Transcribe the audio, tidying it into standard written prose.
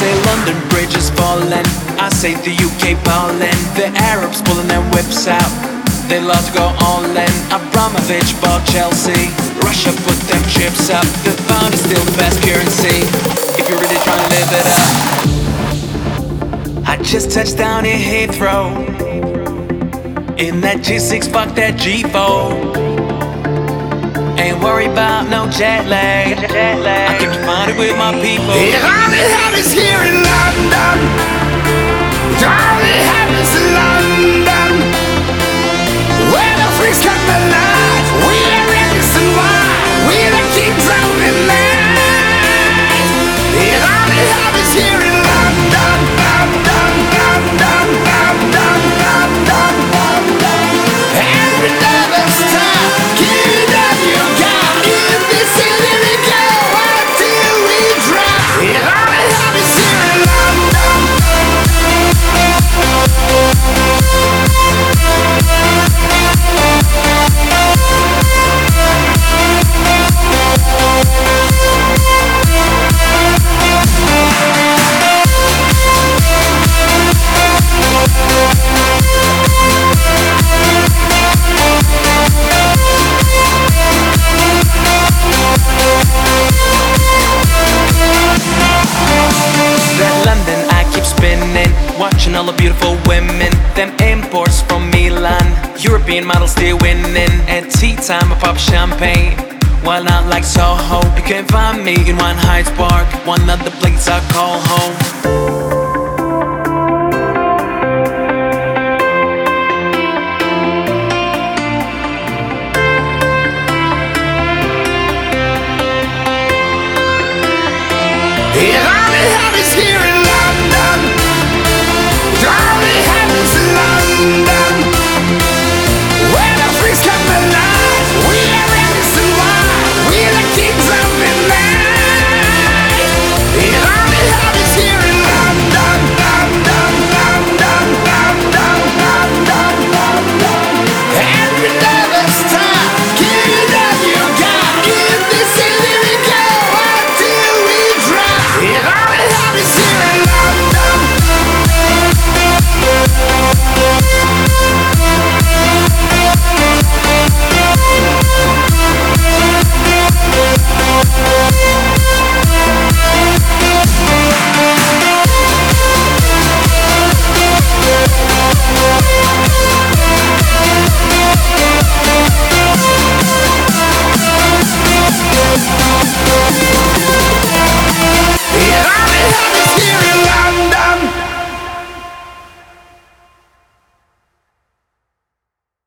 say London Bridge is falling, I say the UK ballin'. The Arabs pulling their whips out, they love to go all in. Abramovich bought Chelsea, Russia put them chips up. The pound is still the best currency, if you're really trying to live it up. I just touched down in Heathrow, in that G6, fuck that G4. Ain't worried about no jet lag, I keep reminded with my people. It only happens here in London. It only happens in London, where the freaks come alive. We are reckless and wild, we the kings of the night. It only happens here in London, London, London, London, London, London. And we never stop, keep it up your God. In this city we go until we drop. It only happens here in London. That London I keep spinning, watching all the beautiful women. Them imports from Milan, European models still winning. And tea time I pop champagne, while not like Soho. You can't find me in one Hyde Park, one of the places I call home. It only happens here